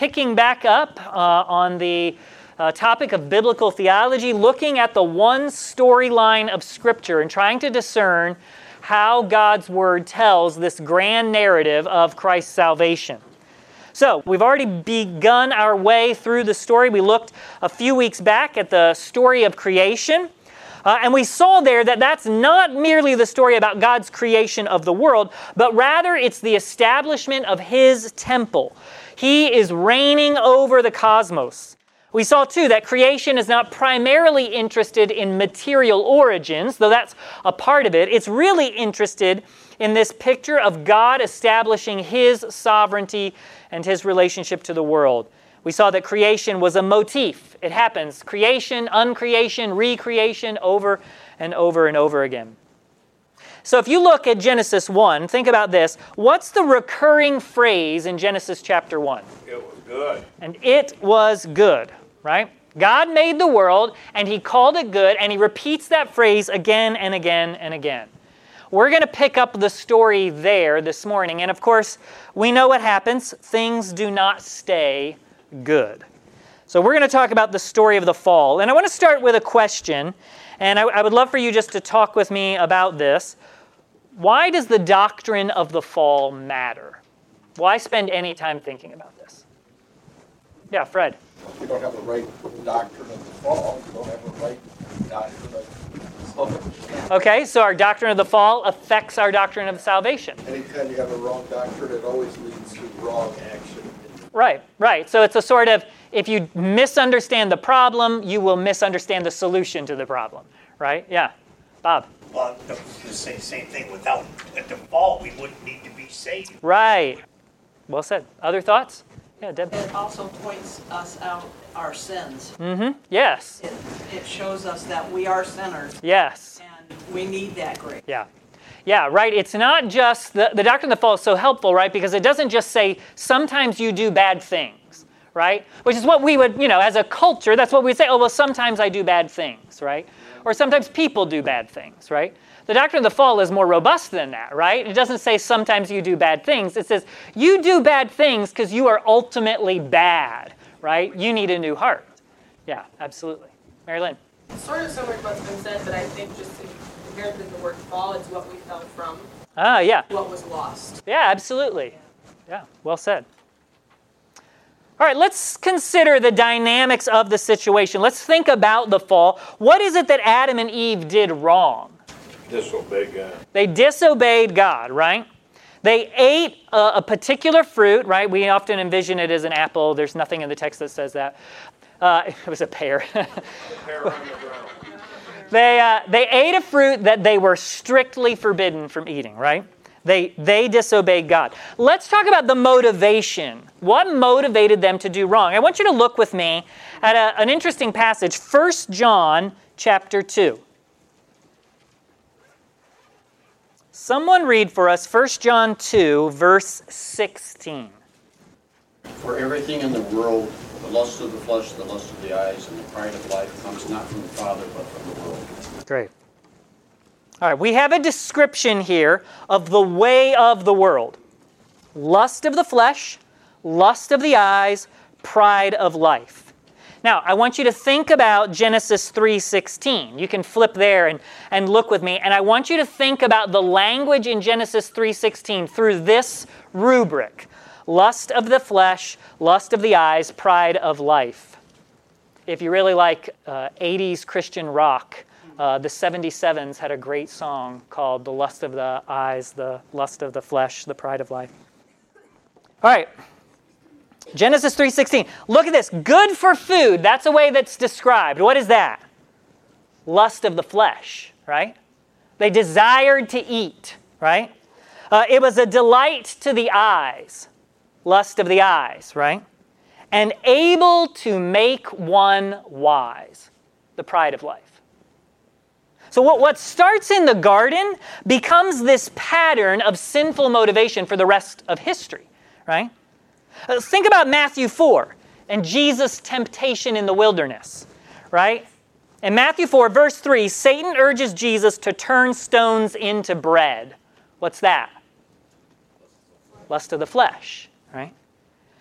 Picking back up on the topic of biblical theology, looking at the one storyline of Scripture and trying to discern how God's Word tells this grand narrative of Christ's salvation. So, we've already begun our way through the story. We looked a few weeks back at the story of creation. And we saw there that that's not merely the story about God's creation of the world, but rather it's the establishment of His temple. He is reigning over the cosmos. We saw too that creation is not primarily interested in material origins, though that's a part of it. It's really interested in this picture of God establishing His sovereignty and His relationship to the world. We saw that creation was a motif. It happens. Creation, uncreation, recreation, over and over and over again. So if you look at Genesis 1, think about this. What's the recurring phrase in Genesis chapter 1? It was good. And it was good, right? God made the world, and He called it good, and He repeats that phrase again and again and again. We're going to pick up the story there this morning. And of course, we know what happens. Things do not stay good. So we're going to talk about the story of the fall. And I want to start with a question, and I would love for you just to talk with me about this. Why does the doctrine of the fall matter? Why spend any time thinking about this? Yeah, Fred. You don't have the right doctrine of the fall. You don't have the right doctrine of salvation. Okay, so our doctrine of the fall affects our doctrine of salvation. Anytime you have a wrong doctrine, it always leads to wrong action. Right. So it's a sort of, if you misunderstand the problem, you will misunderstand the solution to the problem, right? Yeah. Bob. Well, the same thing. Without the fall, we wouldn't need to be saved. Right. Well said. Other thoughts? Yeah, Deb. It also points us out our sins. Mm-hmm. Yes. It shows us that we are sinners. Yes. And we need that grace. Yeah, right. It's not just, the doctrine of the fall is so helpful, right? Because it doesn't just say, sometimes you do bad things, right? Which is what we would, as a culture, that's what we'd say, oh, well, sometimes I do bad things, right? Or sometimes people do bad things, right? The doctrine of the fall is more robust than that, right? It doesn't say sometimes you do bad things. It says you do bad things because you are ultimately bad, right? You need a new heart. Yeah, absolutely. Mary Lynn. Sort of similar to what's been said, but I think just inherently the word fall is what we fell from. Yeah. What was lost. Yeah, absolutely. Yeah, well said. All right, let's consider the dynamics of the situation. Let's think about the fall. What is it that Adam and Eve did wrong? Disobeyed God. They disobeyed God, right? They ate a particular fruit, right? We often envision it as an apple. There's nothing in the text that says that. It was a pear. A pear on the ground. They ate a fruit that they were strictly forbidden from eating, right? They disobeyed God. Let's talk about the motivation. What motivated them to do wrong? I want you to look with me at an interesting passage, 1 John chapter 2. Someone read for us 1 John 2, verse 16. For everything in the world, the lust of the flesh, the lust of the eyes, and the pride of life comes not from the Father, but from the world. Great. All right, we have a description here of the way of the world. Lust of the flesh, lust of the eyes, pride of life. Now, I want you to think about Genesis 3:16. You can flip there and look with me. And I want you to think about the language in Genesis 3:16 through this rubric. Lust of the flesh, lust of the eyes, pride of life. If you really like 80s Christian rock, the 77s had a great song called The Lust of the Eyes, the Lust of the Flesh, the Pride of Life. All right. Genesis 3:16. Look at this. Good for food. That's a way that's described. What is that? Lust of the flesh, right? They desired to eat, right? It was a delight to the eyes. Lust of the eyes, right? And able to make one wise. The pride of life. So what starts in the garden becomes this pattern of sinful motivation for the rest of history, right? Think about Matthew 4 and Jesus' temptation in the wilderness, right? In Matthew 4, verse 3, Satan urges Jesus to turn stones into bread. What's that? Lust of the flesh, right?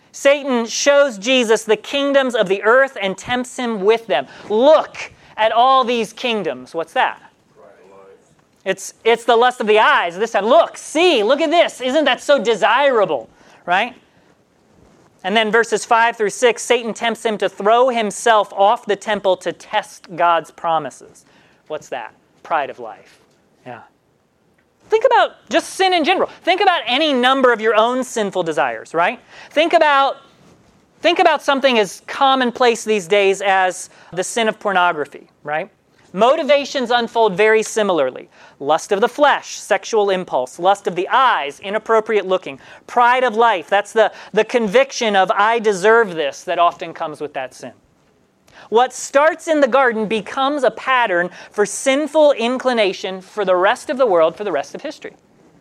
Satan shows Jesus the kingdoms of the earth and tempts him with them. Look at all these kingdoms. What's that? It's the lust of the eyes. This time, look, see, look at this. Isn't that so desirable, right? And then verses 5 through 6, Satan tempts him to throw himself off the temple to test God's promises. What's that? Pride of life. Yeah. Think about just sin in general. Think about any number of your own sinful desires, right? Think about something as commonplace these days as the sin of pornography, right? Motivations unfold very similarly. Lust of the flesh, sexual impulse. Lust of the eyes, inappropriate looking. Pride of life, that's the conviction of I deserve this that often comes with that sin. What starts in the garden becomes a pattern for sinful inclination for the rest of the world, for the rest of history.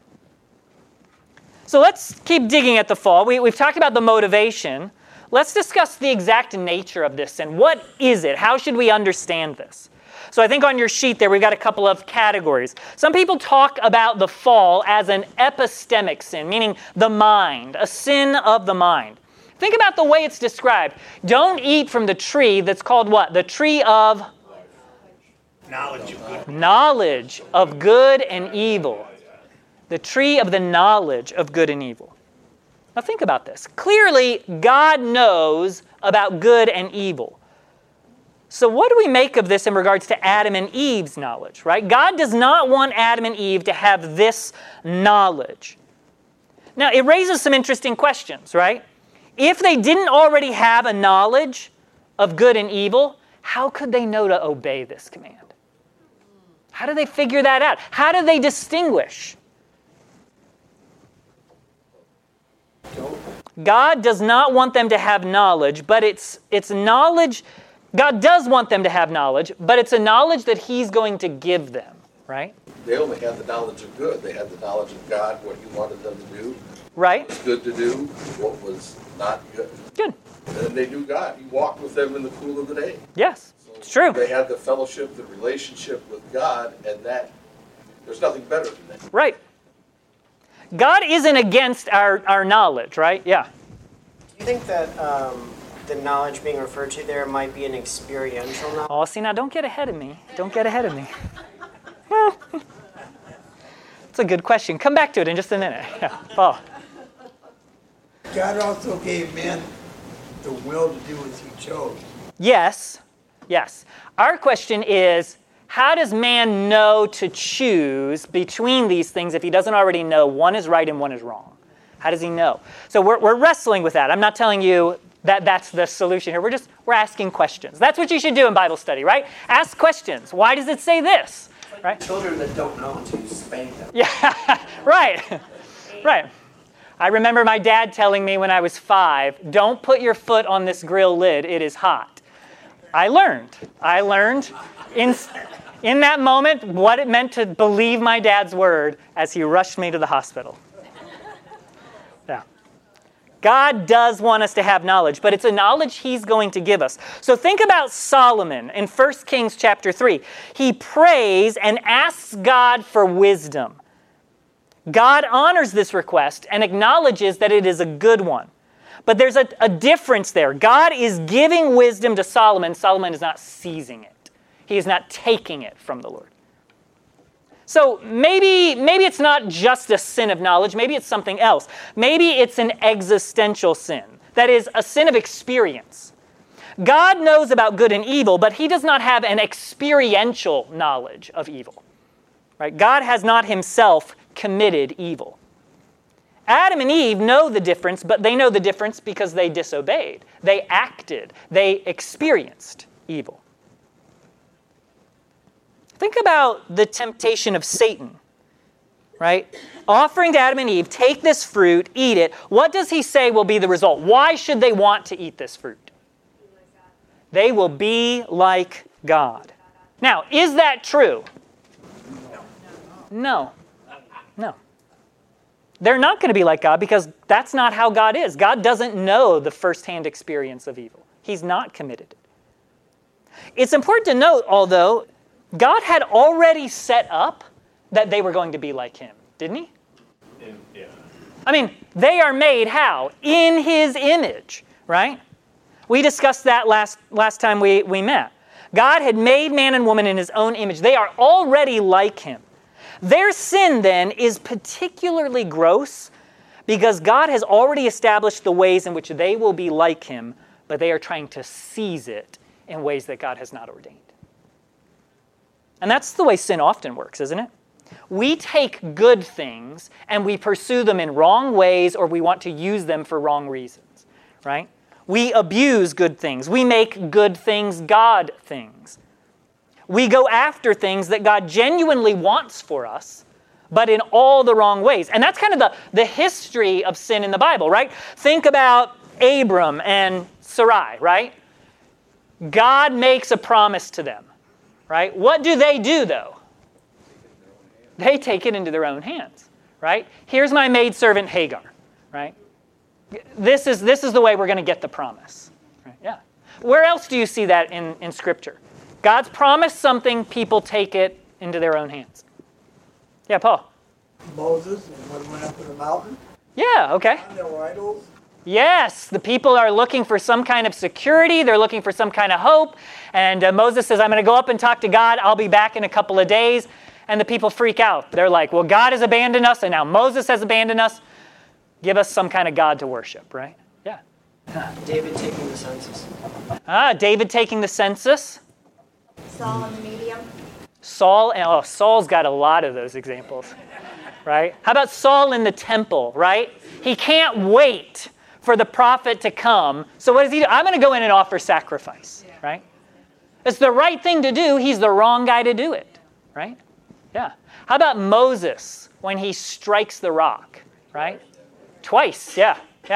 So let's keep digging at the fall. We've talked about the motivation. Let's discuss the exact nature of this sin. What is it? How should we understand this? So I think on your sheet there we've got a couple of categories. Some people talk about the fall as an epistemic sin, meaning the mind, a sin of the mind. Think about the way it's described. Don't eat from the tree that's called what? The tree of Knowledge of good. knowledge of good and evil. The tree of the knowledge of good and evil. Now think about this. Clearly, God knows about good and evil. So what do we make of this in regards to Adam and Eve's knowledge, right? God does not want Adam and Eve to have this knowledge. Now, it raises some interesting questions, right? If they didn't already have a knowledge of good and evil, how could they know to obey this command? How do they figure that out? How do they distinguish? God does not want them to have knowledge, but it's knowledge. God does want them to have knowledge, but it's a knowledge that He's going to give them, right? They only had the knowledge of good. They had the knowledge of God, what He wanted them to do. Right? What was good to do, what was not good. Good. And then they knew God. He walked with them in the cool of the day. Yes, So it's true. They had the fellowship, the relationship with God, and that there's nothing better than that. Right. God isn't against our knowledge, right? Yeah. Do you think that the knowledge being referred to there might be an experiential knowledge? Oh, see, now don't get ahead of me. Don't get ahead of me. Well, it's a good question. Come back to it in just a minute. Yeah. Paul. God also gave man the will to do as He chose. Yes. Yes. Our question is, how does man know to choose between these things if he doesn't already know one is right and one is wrong? How does he know? So we're wrestling with that. I'm not telling you that that's the solution here. We're asking questions. That's what you should do in Bible study, right? Ask questions. Why does it say this? Right? Children that don't know until you spank them. Yeah, right. Right. I remember my dad telling me when I was 5, don't put your foot on this grill lid, it is hot. I learned in that moment what it meant to believe my dad's word as he rushed me to the hospital. Yeah. God does want us to have knowledge, but it's a knowledge He's going to give us. So think about Solomon in 1 Kings chapter 3. He prays and asks God for wisdom. God honors this request and acknowledges that it is a good one. But there's a difference there. God is giving wisdom to Solomon. Solomon is not seizing it. He is not taking it from the Lord. So maybe it's not just a sin of knowledge. Maybe it's something else. Maybe it's an existential sin. That is, a sin of experience. God knows about good and evil, but He does not have an experiential knowledge of evil. Right? God has not Himself committed evil. Adam and Eve know the difference, but they know the difference because they disobeyed. They acted. They experienced evil. Think about the temptation of Satan, right? Offering to Adam and Eve, take this fruit, eat it. What does he say will be the result? Why should they want to eat this fruit? They will be like God. Now, is that true? No. No. They're not going to be like God because that's not how God is. God doesn't know the firsthand experience of evil. He's not committed. It's important to note, although, God had already set up that they were going to be like Him, didn't He? Yeah. I mean, They are made how? In His image, right? We discussed that last time we met. God had made man and woman in His own image. They are already like Him. Their sin then is particularly gross because God has already established the ways in which they will be like Him, but they are trying to seize it in ways that God has not ordained. And that's the way sin often works, isn't it? We take good things and we pursue them in wrong ways, or we want to use them for wrong reasons, right? We abuse good things. We make good things God things. We go after things that God genuinely wants for us, but in all the wrong ways. And that's kind of the history of sin in the Bible, right? Think about Abram and Sarai, right? God makes a promise to them, right? What do, though? They take it into their own hands, right? Here's my maidservant Hagar, right? This is the way we're going to get the promise, right? Yeah. Where else do you see that in Scripture? God's promised something, people take it into their own hands. Yeah, Paul. Moses and what went up in the mountain. Yeah, okay. And there were idols. Yes, the people are looking for some kind of security. They're looking for some kind of hope. And Moses says, I'm going to go up and talk to God. I'll be back in a couple of days. And the people freak out. They're like, well, God has abandoned us, and now Moses has abandoned us. Give us some kind of God to worship, right? Yeah. David taking the census. David taking the census. Saul in the medium. Saul's got a lot of those examples, right? How about Saul in the temple, right? He can't wait for the prophet to come. So what does he do? I'm going to go in and offer sacrifice, right? It's the right thing to do. He's the wrong guy to do it, right? Yeah. How about Moses when he strikes the rock, right? Twice, yeah.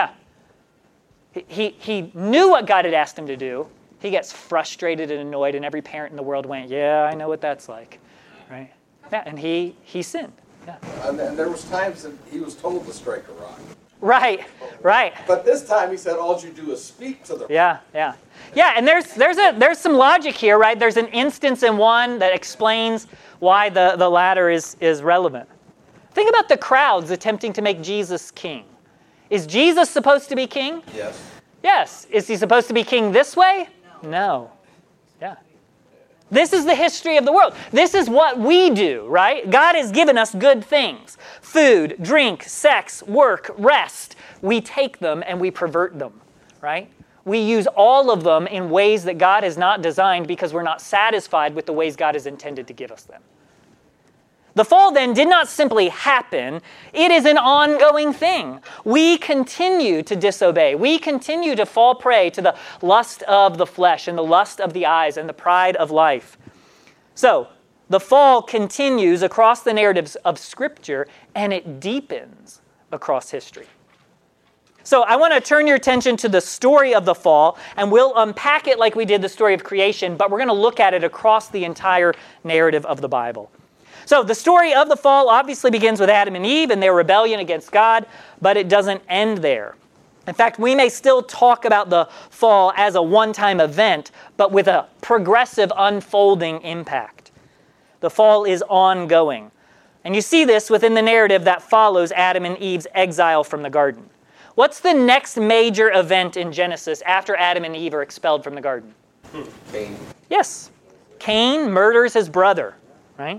He knew what God had asked him to do. He gets frustrated and annoyed, and every parent in the world went, yeah, I know what that's like, right? Yeah, and he sinned. Yeah. And there was times that he was told to strike a rock. Right. But this time he said, all you do is speak to the rock. Yeah, and there's some logic here, right? There's an instance in one that explains why the latter is relevant. Think about the crowds attempting to make Jesus king. Is Jesus supposed to be king? Yes. Yes. Is he supposed to be king this way? No. Yeah. This is the history of the world. This is what we do, right? God has given us good things. Food, drink, sex, work, rest. We take them and we pervert them, right? We use all of them in ways that God has not designed because we're not satisfied with the ways God has intended to give us them. The fall then did not simply happen. It is an ongoing thing. We continue to disobey. We continue to fall prey to the lust of the flesh and the lust of the eyes and the pride of life. So, the fall continues across the narratives of Scripture, and it deepens across history. So I want to turn your attention to the story of the fall, and we'll unpack it like we did the story of creation, but we're going to look at it across the entire narrative of the Bible. So the story of the fall obviously begins with Adam and Eve and their rebellion against God, but it doesn't end there. In fact, we may still talk about the fall as a one-time event, but with a progressive unfolding impact. The fall is ongoing. And you see this within the narrative that follows Adam and Eve's exile from the garden. What's the next major event in Genesis after Adam and Eve are expelled from the garden? Cain. Yes. Cain murders his brother, right?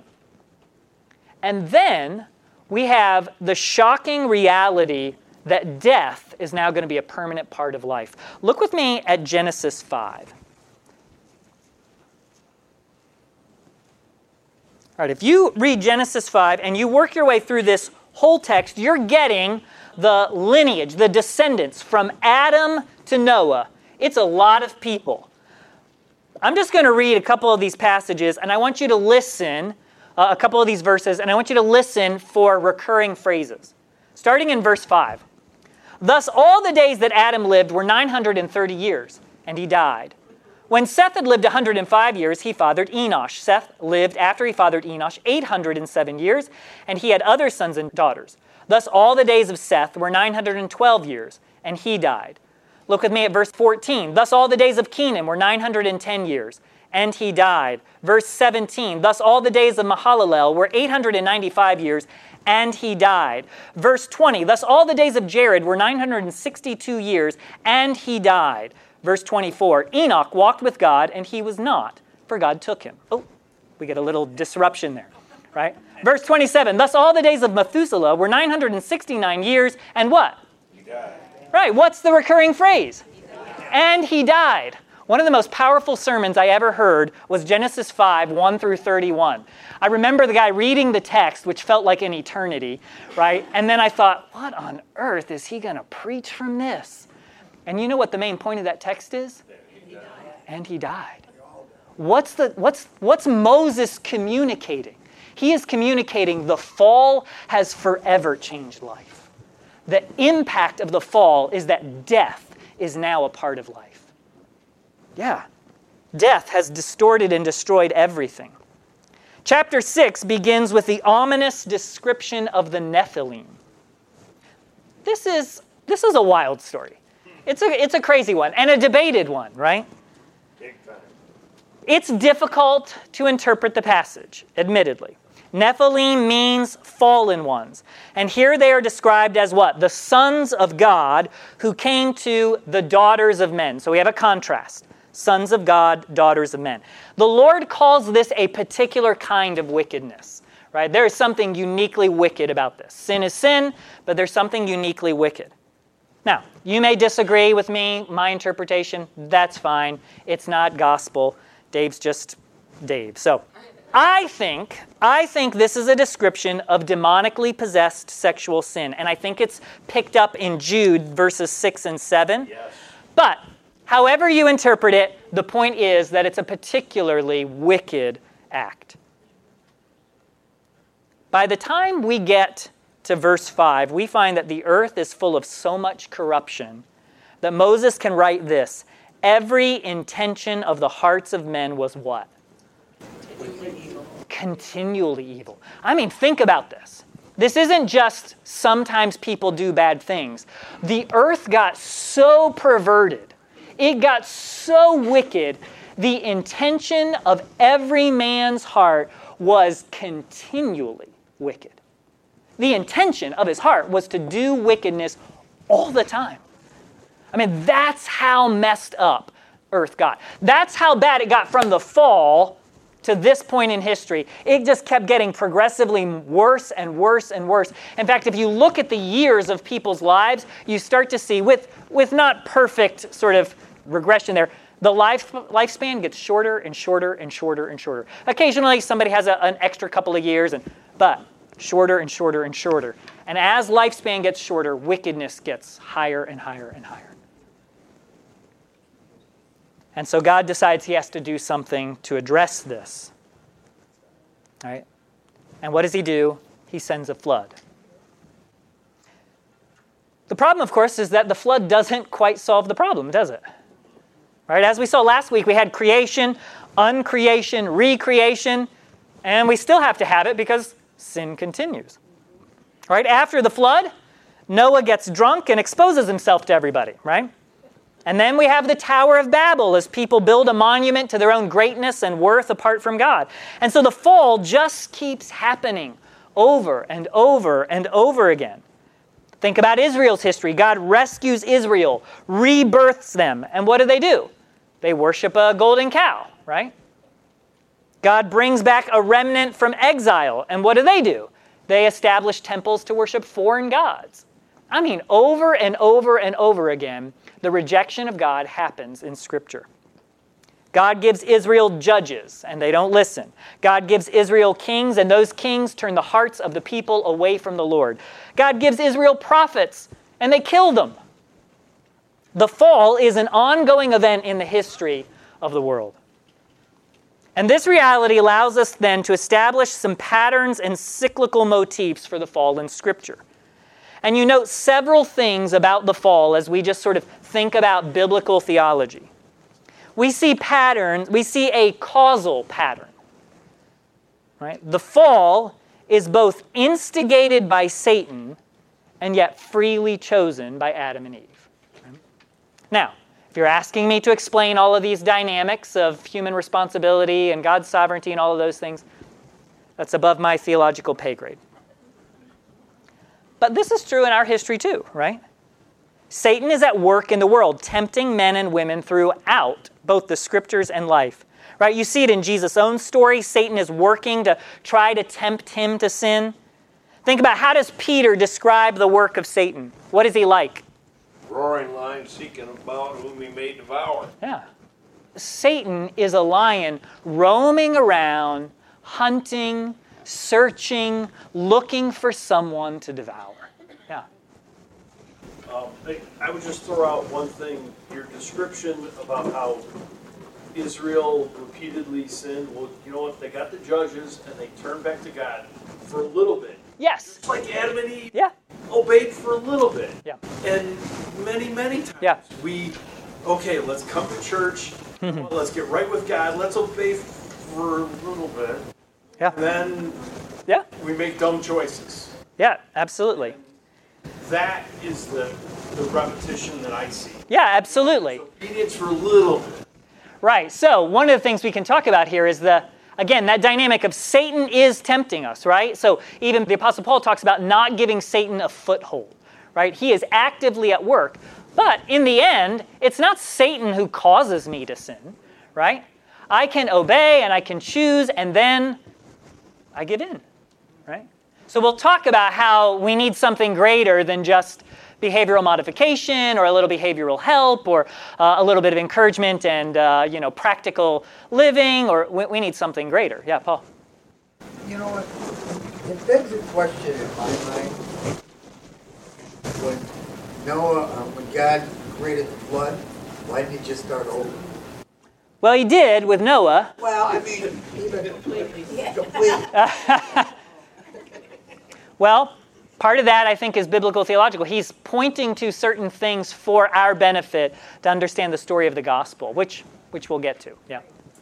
And then we have the shocking reality that death is now going to be a permanent part of life. Look with me at Genesis 5. All right, if you read Genesis 5 and you work your way through this whole text, you're getting the lineage, the descendants from Adam to Noah. It's a lot of people. I'm just going to read a couple of these passages, and I want you to listen, a couple of these verses, and I want you to listen for recurring phrases. Starting in verse 5. Thus all the days that Adam lived were 930 years, and he died. When Seth had lived 105 years, he fathered Enosh. Seth lived after he fathered Enosh 807 years, and he had other sons and daughters. Thus all the days of Seth were 912 years, and he died. Look with me at verse 14. Thus all the days of Kenan were 910 years, and he died. Verse 17, thus all the days of Mahalalel were 895 years, and he died. Verse 20, thus all the days of Jared were 962 years, and he died. Verse 24, Enoch walked with God, and he was not, for God took him. Oh, we get a little disruption there, right? Verse 27, thus all the days of Methuselah were 969 years, and what? He died. Right, what's the recurring phrase? And he died. One of the most powerful sermons I ever heard was Genesis 5, 1 through 31. I remember the guy reading the text, which felt like an eternity, right? And then I thought, what on earth is he going to preach from this? And you know what the main point of that text is? And he died. What's Moses communicating? He is communicating the fall has forever changed life. The impact of the fall is that death is now a part of life. Yeah, death has distorted and destroyed everything. Chapter 6 begins with the ominous description of the Nephilim. This is a wild story. It's a crazy one and a debated one, right? Big time. It's difficult to interpret the passage, admittedly. Nephilim means fallen ones. And here they are described as what? The sons of God who came to the daughters of men. So we have a contrast. Sons of God, daughters of men. The Lord calls this a particular kind of wickedness, right? There is something uniquely wicked about this. Sin is sin, but there's something uniquely wicked. Now, you may disagree with me, my interpretation. That's fine. It's not gospel. Dave's just Dave. So I think this is a description of demonically possessed sexual sin. And I think it's picked up in Jude verses 6 and 7. Yes. But however you interpret it, the point is that it's a particularly wicked act. By the time we get to verse 5, we find that the earth is full of so much corruption that Moses can write this: every intention of the hearts of men was what? Continually evil. I mean, think about this. This isn't just sometimes people do bad things. The earth got so perverted. It got so wicked. The intention of every man's heart was continually wicked. The intention of his heart was to do wickedness all the time. I mean, that's how messed up earth got. That's how bad it got from the fall to this point in history. It just kept getting progressively worse and worse and worse. In fact, if you look at the years of people's lives, you start to see, with not perfect sort of regression there, the lifespan gets shorter and shorter and shorter and shorter. Occasionally, somebody has an extra couple of years, but shorter and shorter and shorter. And as lifespan gets shorter, wickedness gets higher and higher and higher. And so God decides he has to do something to address this. All right? And what does he do? He sends a flood. The problem, of course, is that the flood doesn't quite solve the problem, does it? Right? As we saw last week, we had creation, uncreation, recreation, and we still have to have it because sin continues. Right? After the flood, Noah gets drunk and exposes himself to everybody, right? And then we have the Tower of Babel as people build a monument to their own greatness and worth apart from God. And so the fall just keeps happening over and over and over again. Think about Israel's history. God rescues Israel, rebirths them. And what do? They worship a golden cow, right? God brings back a remnant from exile. And what do? They establish temples to worship foreign gods. I mean, over and over and over again, the rejection of God happens in Scripture. God gives Israel judges, and they don't listen. God gives Israel kings, and those kings turn the hearts of the people away from the Lord. God gives Israel prophets, and they kill them. The fall is an ongoing event in the history of the world. And this reality allows us then to establish some patterns and cyclical motifs for the fall in Scripture. And you note several things about the fall as we just sort of think about biblical theology. We see patterns, we see a causal pattern. Right? The fall is both instigated by Satan and yet freely chosen by Adam and Eve. Right? Now, If you're asking me to explain all of these dynamics of human responsibility and God's sovereignty and all of those things, that's above my theological pay grade. But this is true in our history too, right? Satan is at work in the world, tempting men and women throughout both the scriptures and life. Right? You see it in Jesus' own story. Satan is working to try to tempt him to sin. Think about, how does Peter describe the work of Satan? What is he like? Roaring lion seeking about whom he may devour. Yeah. Satan is a lion roaming around, hunting, searching, looking for someone to devour. Yeah. I would just throw out one thing. Your description about how Israel repeatedly sinned. Well, you know what? They got the judges and they turned back to God for a little bit. Yes. Just like Adam and Eve obeyed for a little bit. Yeah. And many, many times let's come to church. Let's get right with God. Let's obey for a little bit. Yeah. And then we make dumb choices. Yeah, absolutely. That is the repetition that I see. Yeah, absolutely. Obedience for a little bit. Right. So one of the things we can talk about here is again, that dynamic of Satan is tempting us, right? So even the Apostle Paul talks about not giving Satan a foothold, right? He is actively at work. But in the end, it's not Satan who causes me to sin, right? I can obey and I can choose, and then I give in, right? So we'll talk about how we need something greater than just behavioral modification or a little behavioral help or a little bit of encouragement and practical living, or we need something greater. Yeah, Paul. You know what? It begs a question in my mind. When God created the flood, why didn't he just start over? Well, he did with Noah. Well, I mean, even completely. Well, part of that, I think, is biblical theological. He's pointing to certain things for our benefit to understand the story of the gospel, which we'll get to. Yeah.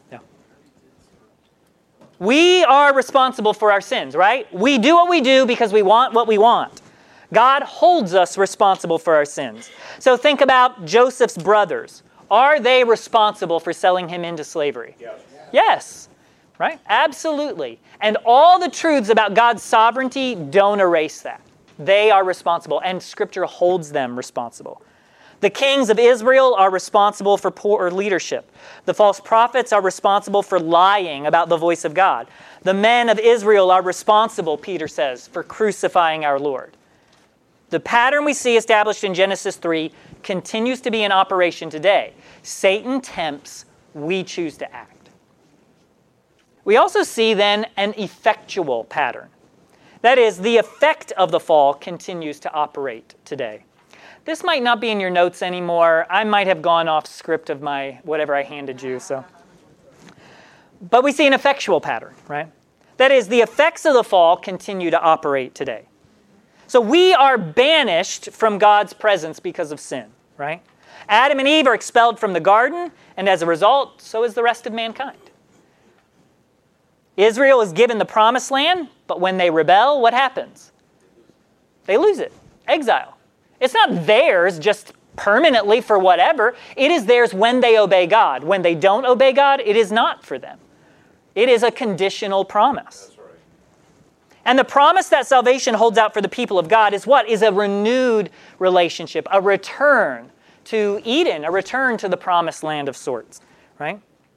We are responsible for our sins, right? We do what we do because we want what we want. God holds us responsible for our sins. So think about Joseph's brothers. Are they responsible for selling him into slavery? Yes. Right? Absolutely. And all the truths about God's sovereignty don't erase that. They are responsible, and Scripture holds them responsible. The kings of Israel are responsible for poor leadership. The false prophets are responsible for lying about the voice of God. The men of Israel are responsible, Peter says, for crucifying our Lord. The pattern we see established in Genesis 3 continues to be in operation today. Satan tempts, we choose to act. We also see then an effectual pattern. That is, the effect of the fall continues to operate today. This might not be in your notes anymore. I might have gone off script of my whatever I handed you. But we see an effectual pattern, right? That is, the effects of the fall continue to operate today. So we are banished from God's presence because of sin, right? Adam and Eve are expelled from the garden, and as a result, so is the rest of mankind. Israel is given the promised land, but when they rebel, what happens? They lose it. Exile. It's not theirs just permanently for whatever. It is theirs when they obey God. When they don't obey God, it is not for them. It is a conditional promise. That's right. And the promise that salvation holds out for the people of God is what? Is a renewed relationship, a return to Eden, a return to the promised land of sorts, right?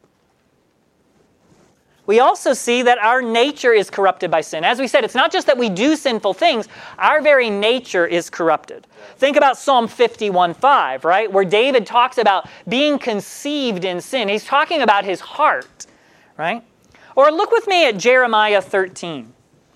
We also see that our nature is corrupted by sin. As we said, it's not just that we do sinful things, our very nature is corrupted. Think about Psalm 51:5, right? Where David talks about being conceived in sin. He's talking about his heart, right? Or look with me at Jeremiah 13.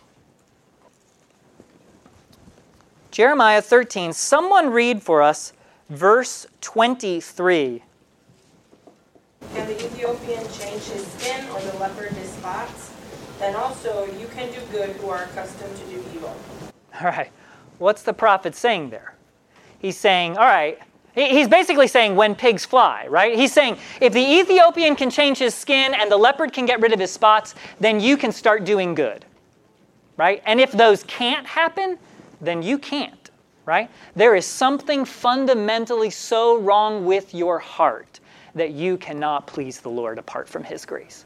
Jeremiah 13, someone read for us verse 23. Can the Ethiopian change his skin or the leopard his spots? Then also you can do good who are accustomed to do evil. All right. What's the prophet saying there? He's saying, all right, he's basically saying when pigs fly, right? He's saying if the Ethiopian can change his skin and the leopard can get rid of his spots, then you can start doing good, right? And if those can't happen, then you can't, right? There is something fundamentally so wrong with your heart that you cannot please the Lord apart from His grace.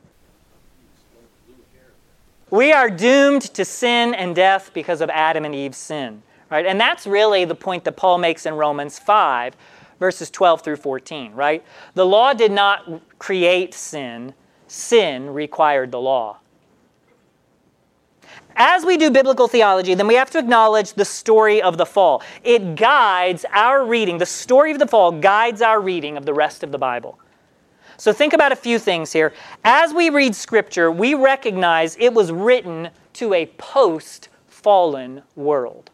We are doomed to sin and death because of Adam and Eve's sin, right? And that's really the point that Paul makes in Romans 5, verses 12 through 14, right? The law did not create sin. Sin required the law. As we do biblical theology, then we have to acknowledge the story of the fall. It guides our reading. The story of the fall guides our reading of the rest of the Bible. So think about a few things here. As we read Scripture, we recognize it was written to a post-fallen world.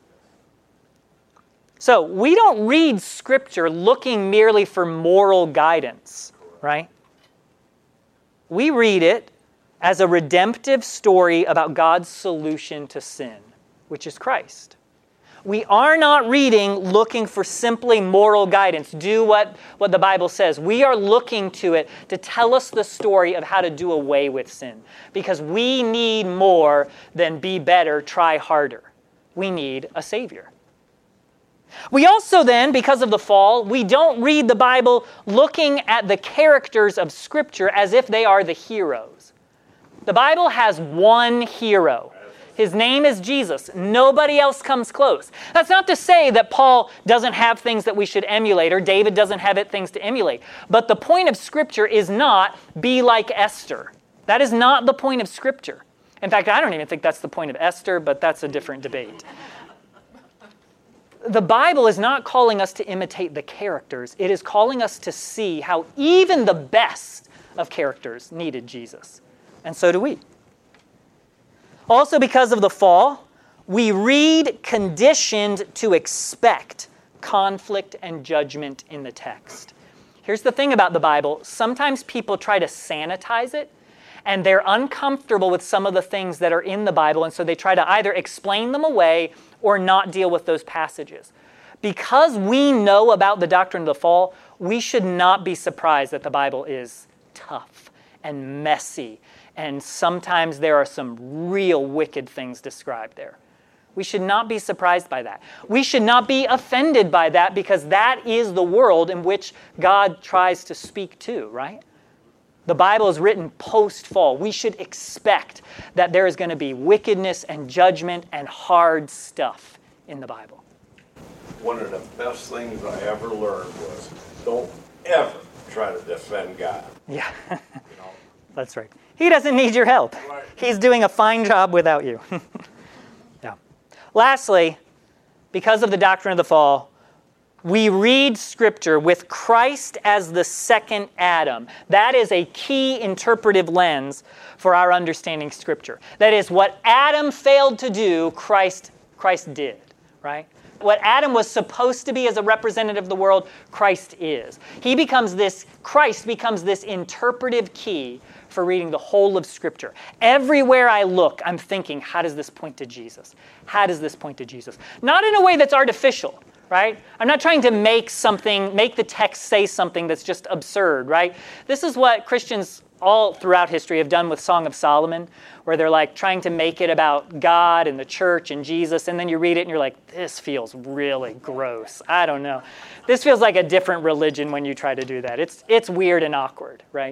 So we don't read Scripture looking merely for moral guidance, right? We read it as a redemptive story about God's solution to sin, which is Christ. We are not reading looking for simply moral guidance. Do what the Bible says. We are looking to it to tell us the story of how to do away with sin. Because we need more than be better, try harder. We need a Savior. We also then, because of the fall, we don't read the Bible looking at the characters of Scripture as if they are the heroes. The Bible has one hero. His name is Jesus. Nobody else comes close. That's not to say that Paul doesn't have things that we should emulate or David doesn't have things to emulate. But the point of Scripture is not be like Esther. That is not the point of Scripture. In fact, I don't even think that's the point of Esther, but that's a different debate. The Bible is not calling us to imitate the characters. It is calling us to see how even the best of characters needed Jesus. And so do we. Also, because of the fall, we read conditioned to expect conflict and judgment in the text. Here's the thing about the Bible. Sometimes people try to sanitize it, and they're uncomfortable with some of the things that are in the Bible, and so they try to either explain them away or not deal with those passages. Because we know about the doctrine of the fall, we should not be surprised that the Bible is tough and messy, and sometimes there are some real wicked things described there. We should not be surprised by that. We should not be offended by that because that is the world in which God tries to speak to, right? The Bible is written post-fall. We should expect that there is going to be wickedness and judgment and hard stuff in the Bible. One of the best things I ever learned was don't ever try to defend God. Yeah, that's right. He doesn't need your help. Right. He's doing a fine job without you. Yeah. Lastly, because of the doctrine of the fall, we read Scripture with Christ as the second Adam. That is a key interpretive lens for our understanding Scripture. That is, what Adam failed to do, Christ did, right? What Adam was supposed to be as a representative of the world, Christ is. Christ becomes this interpretive key for reading the whole of Scripture. Everywhere I look, I'm thinking, how does this point to Jesus? How does this point to Jesus? Not in a way that's artificial, right? I'm not trying to make the text say something that's just absurd, right? This is what Christians all throughout history have done with Song of Solomon, where they're like trying to make it about God and the church and Jesus, and then you read it and you're like, this feels really gross. I don't know. This feels like a different religion when you try to do that. It's weird and awkward, right?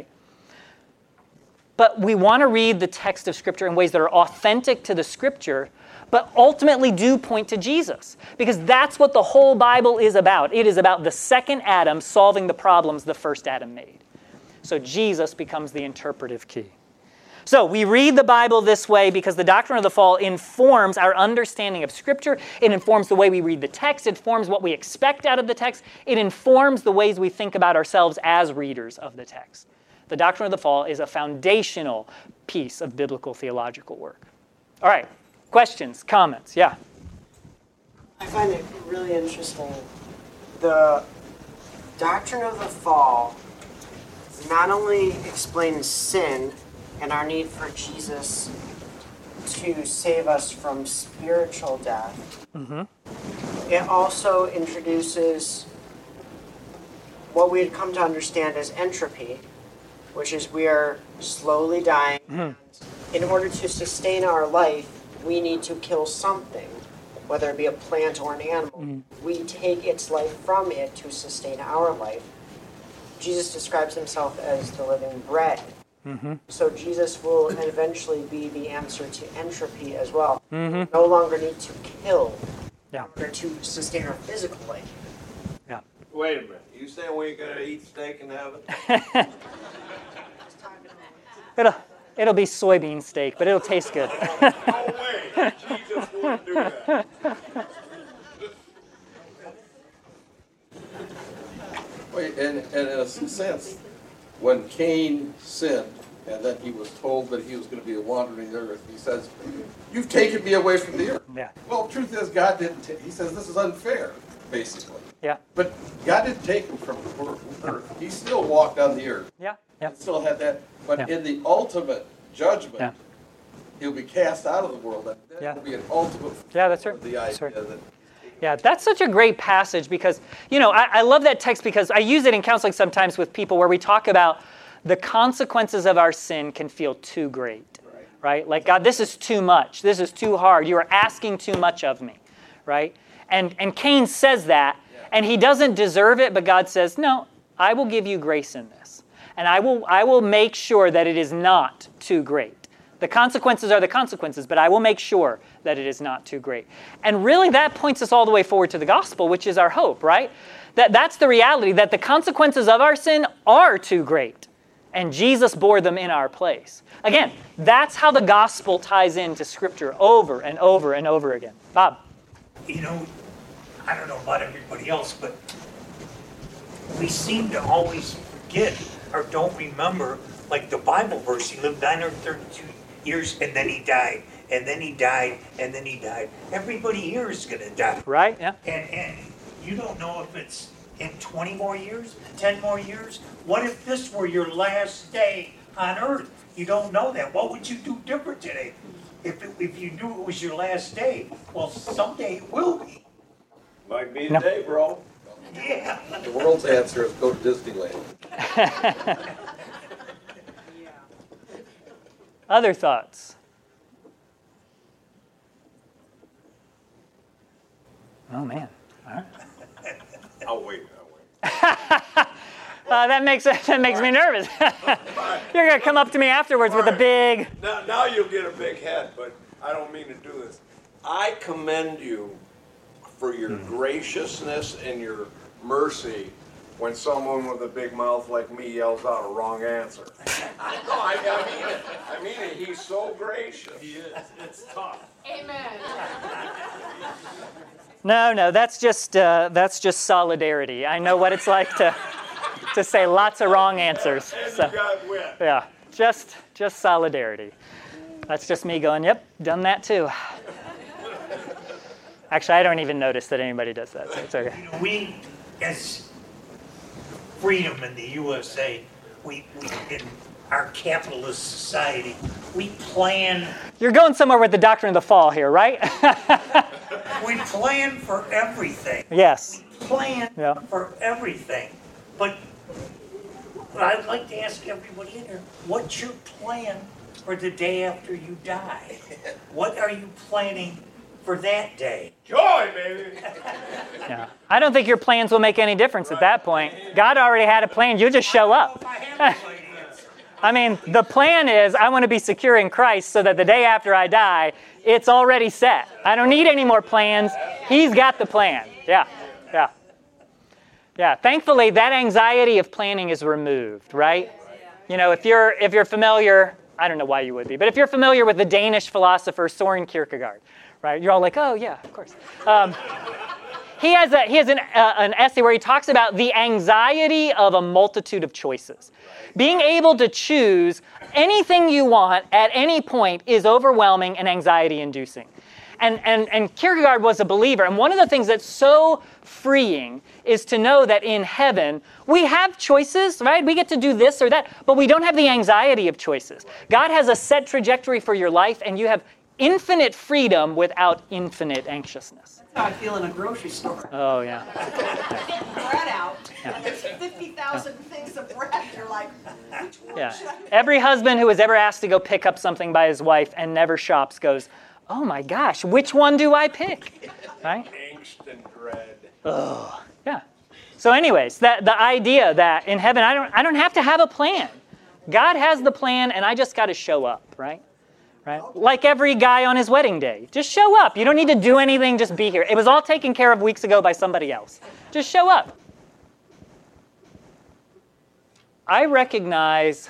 But we want to read the text of Scripture in ways that are authentic to the Scripture, but ultimately do point to Jesus. Because that's what the whole Bible is about. It is about the second Adam solving the problems the first Adam made. So Jesus becomes the interpretive key. So we read the Bible this way because the doctrine of the fall informs our understanding of Scripture. It informs the way we read the text. It informs what we expect out of the text. It informs the ways we think about ourselves as readers of the text. The doctrine of the fall is a foundational piece of biblical theological work. All right, questions, comments? Yeah. I find it really interesting. The doctrine of the fall not only explains sin and our need for Jesus to save us from spiritual death, it also introduces what we had come to understand as entropy, which is we are slowly dying. In order to sustain our life, we need to kill something. whether it be a plant or an animal. We take its life from it to sustain our life. Jesus describes himself as the living bread. So Jesus will eventually be the answer to entropy as well. No longer need to kill in order to sustain our physical life. Yeah. Wait a minute. You saying we ain't gonna eat steak in heaven? It'll be soybean steak, but it'll taste good. No way. Jesus wouldn't do that. Wait, and in a sense, when Cain sinned, and then he was told that he was going to be a wandering earth, he says, "You've taken me away from the earth." Yeah. Well, truth is, God didn't. He says this is unfair, basically. Yeah. But God didn't take him from earth. He still walked on the earth. Yeah. Yeah. Still had that. But in the ultimate judgment, he'll be cast out of the world. And that will be an ultimate. Yeah, that's right. The idea that. Yeah, that's such a great passage because, I love that text because I use it in counseling sometimes with people where we talk about the consequences of our sin can feel too great, right? Like, God, this is too much. This is too hard. You are asking too much of me, right? And Cain says that, and he doesn't deserve it, but God says, no, I will give you grace in this. And I will make sure that it is not too great. The consequences are the consequences, but I will make sure that it is not too great. And really that points us all the way forward to the gospel, which is our hope, right? That's the reality, that the consequences of our sin are too great. And Jesus bore them in our place. Again, that's how the gospel ties into Scripture over and over and over again. Bob? I don't know about everybody else, but we seem to always forget or don't remember, like the Bible verse, he lived 932 years and then he died, and then he died, and then he died. Everybody here is going to die. Right, yeah. And you don't know if it's in 20 more years, 10 more years. What if this were your last day on earth? You don't know that. What would you do different today? If you knew it was your last day, well, someday it will be. Might be the day, bro. Yeah. The world's answer is go to Disneyland. Other thoughts? Oh, man. All right. I'll wait. That makes me nervous. You're going to come up to me afterwards with a big... Now you'll get a big head, but I don't mean to do this. I commend you for your graciousness and your mercy when someone with a big mouth like me yells out a wrong answer. No, I mean it. He's so gracious. He is. It's tough. Amen. No, that's just solidarity. I know what it's like to say lots of wrong answers. And So, you got wit. yeah, just solidarity. That's just me going, yep, done that too. Actually, I don't even notice that anybody does that, so it's okay. We, as freedom in the USA, we in our capitalist society, we plan. You're going somewhere with the doctrine of the fall here, right? We plan for everything. Yes. We plan for everything. But I'd like to ask everybody in here, what's your plan for the day after you die? What are you planning for that day? Joy, baby. Yeah. I don't think your plans will make any difference at that point. God already had a plan. You just show up. I mean, the plan is I want to be secure in Christ so that the day after I die, it's already set. I don't need any more plans. He's got the plan. Yeah. Thankfully, that anxiety of planning is removed, right? If you're familiar, I don't know why you would be, but if you're familiar with the Danish philosopher Soren Kierkegaard, right? You're all like, oh yeah, of course. He has an essay where he talks about the anxiety of a multitude of choices. Being able to choose anything you want at any point is overwhelming and anxiety-inducing. And Kierkegaard was a believer. And one of the things that's so freeing is to know that in heaven, we have choices, right? We get to do this or that, but we don't have the anxiety of choices. God has a set trajectory for your life, and you have infinite freedom without infinite anxiousness. That's how I feel in a grocery store. Oh, yeah. Getting bread out, and there's 50,000 things of bread. You're like, which one should I pick? Every husband who was ever asked to go pick up something by his wife and never shops goes, oh my gosh, which one do I pick? Right? Angst and dread. Oh, yeah. So anyways, the idea that in heaven I don't have to have a plan. God has the plan, and I just got to show up, right? Right? Like every guy on his wedding day. Just show up. You don't need to do anything, just be here. It was all taken care of weeks ago by somebody else. Just show up. I recognize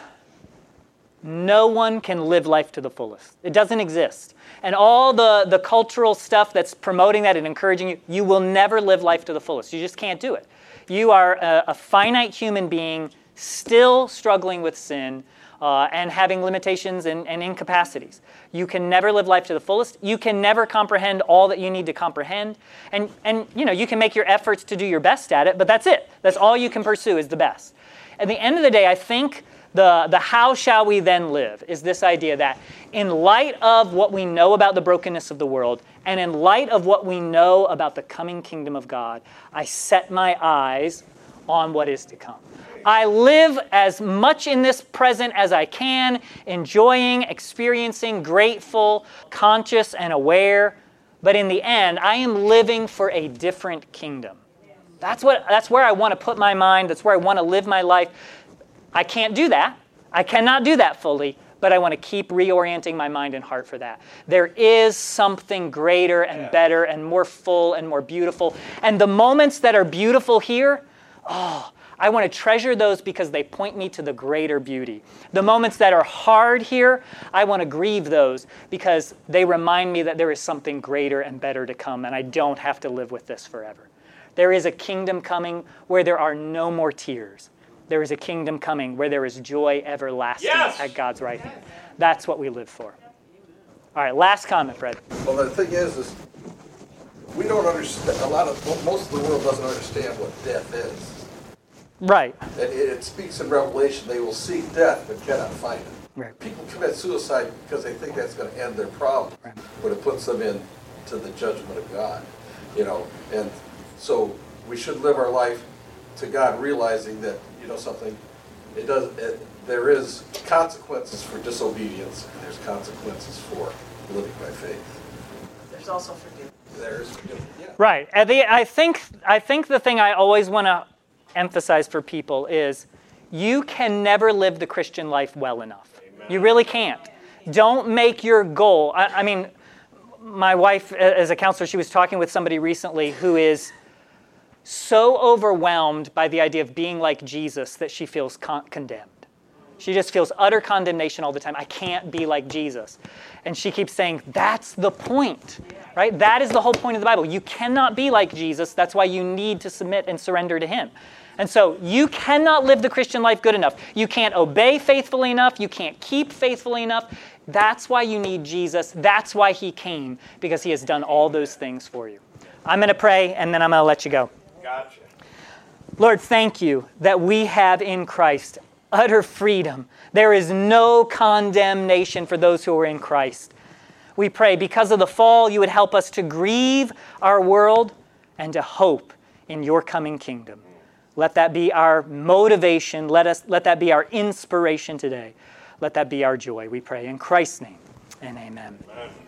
no one can live life to the fullest. It doesn't exist. And all the cultural stuff that's promoting that and encouraging you, you will never live life to the fullest. You just can't do it. You are a finite human being still struggling with sin and having limitations and incapacities. You can never live life to the fullest. You can never comprehend all that you need to comprehend. And you can make your efforts to do your best at it, but that's it. That's all you can pursue is the best. At the end of the day, I think the how shall we then live is this idea that in light of what we know about the brokenness of the world and in light of what we know about the coming kingdom of God, I set my eyes on what is to come. I live as much in this present as I can, enjoying, experiencing, grateful, conscious, and aware. But in the end, I am living for a different kingdom. That's where I want to put my mind. That's where I want to live my life. I can't do that. I cannot do that fully, but I want to keep reorienting my mind and heart for that. There is something greater and better and more full and more beautiful. And the moments that are beautiful here, I want to treasure those because they point me to the greater beauty. The moments that are hard here, I want to grieve those because they remind me that there is something greater and better to come, and I don't have to live with this forever. There is a kingdom coming where there are no more tears. There is a kingdom coming where there is joy everlasting at God's right hand. That's what we live for. All right, last comment, Fred. Well, the thing is we don't understand, most of the world doesn't understand what death is. Right. And it speaks in Revelation, they will seek death but cannot find it. Right. People commit suicide because they think that's going to end their problem, but it puts them into the judgment of God. And so we should live our life to God, realizing that, something, there is consequences for disobedience, and there's consequences for living by faith. There's also forgiveness. There's forgiveness. Yeah. Right. I think the thing I always want to emphasize for people is you can never live the Christian life well enough. Amen. You really can't. Don't make your goal. I mean, my wife, as a counselor, she was talking with somebody recently who is so overwhelmed by the idea of being like Jesus that she feels condemned. She just feels utter condemnation all the time. I can't be like Jesus. And she keeps saying, that's the point, right? That is the whole point of the Bible. You cannot be like Jesus. That's why you need to submit and surrender to him. And so you cannot live the Christian life good enough. You can't obey faithfully enough. You can't keep faithfully enough. That's why you need Jesus. That's why he came, because he has done all those things for you. I'm going to pray, and then I'm going to let you go. Gotcha. Lord, thank you that we have in Christ utter freedom. There is no condemnation for those who are in Christ. We pray because of the fall, you would help us to grieve our world and to hope in your coming kingdom. Let that be our motivation. Let that be our inspiration today. Let that be our joy, we pray in Christ's name, and amen.